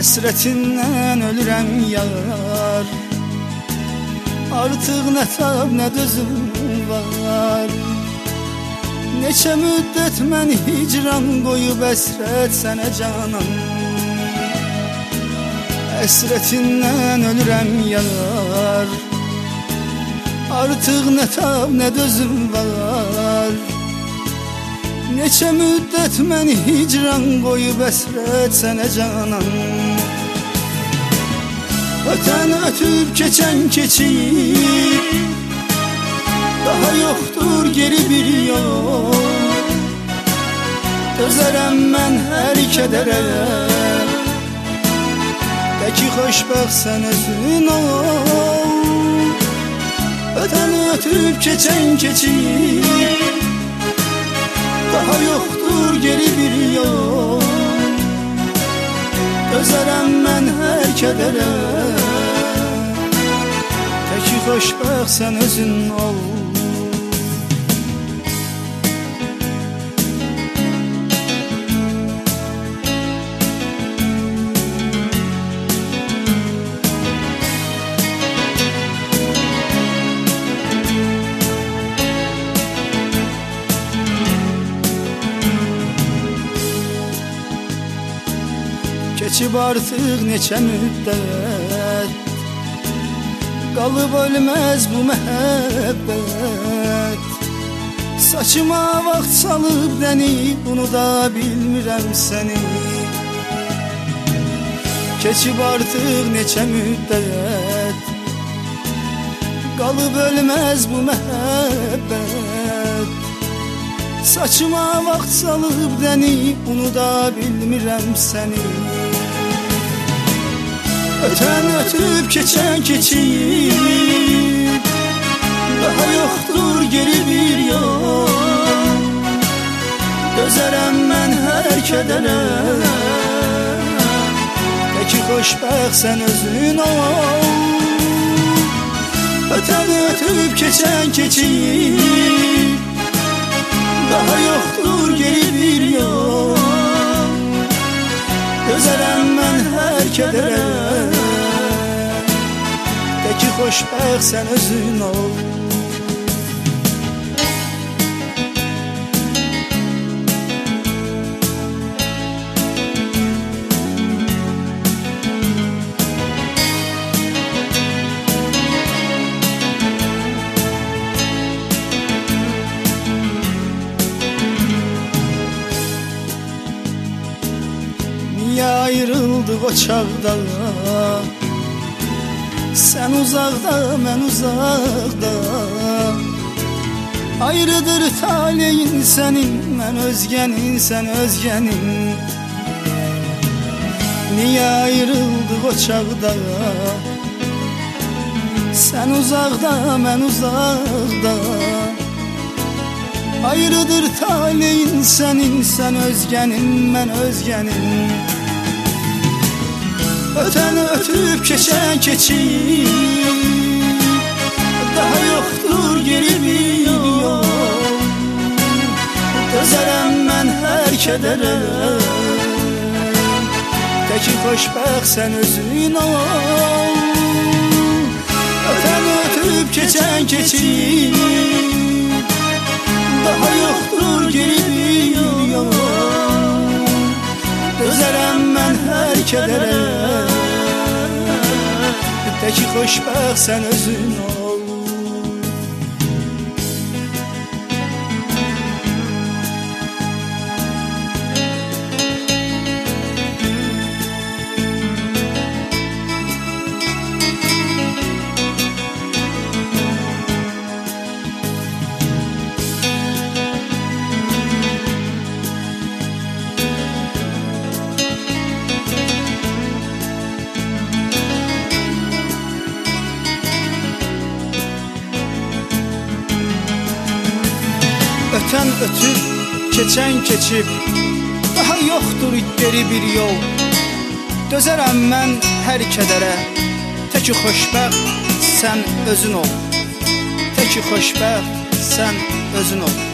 Həsrətindən ölürəm yar, artıq nə tab nə dözüm var. Neçə müddət məni hicran qoyub əsrət sənə canan. Həsrətindən ölürəm yar, artıq nə tab nə dözüm var. Neçə müddət məni hicran qoyub əsrət sənə canan. Ötən ötüb keçən keçib, daha yoxdur geri bir yol. Dözərəm mən hər kədərə, de ki xoşbəxt sən özün ol. Ötən ötüb keçən keçib, daha yoxdur geri bir yol. Dözərəm mən hər kədərə, de ki xoşbəxt sən özün ol. Keçib artıq neçə müddət, qalıb ölməz bu məhəbbət. Saçıma vaxt salıb dəni, unuda bilmirəm səni. Keçib artıq neçə müddət, qalıb ölməz bu məhəbbət. Saçıma vaxt salıb dəni, unuda bilmirəm səni. Ötən ötüb keçən keçib, daha yoxdur geri bir yol. Dözərəm mən hər kədərə, de ki xoşbəxt sən özün ol. Ötən ötüb keçən keçib, daha yoxdur geri bir yol. Dözərəm mən hər kədərə, de ki xoşbəxt sən özün ol. Niyə ayrıldıq o çağda, sən uzaqda, mən uzaqda. Ayrıdır taleyin sənin, mən özgənin, sən özgənin. Niyə ayrıldıq o çağda, sən uzaqda, mən uzaqda. Ayrıdır taleyin sənin, sən özgənin, mən özgənin. Ötən ötüb keçən keçib, daha yoxdur geri bir yol. Dözərəm mən hər kədərə, de ki xoşbəxt sən özün ol. Ötən ötüb keçən keçib, daha yoxdur geri bir yol. Dözərəm mən hər kədərə, de ki xoşbəxt sən özün ol. Ötən ötüb, keçən keçib, daha yoxdur geri bir yol. Dözərəm mən hər kədərə, de ki xoşbəxt sən özün ol. De ki xoşbəxt sən özün ol.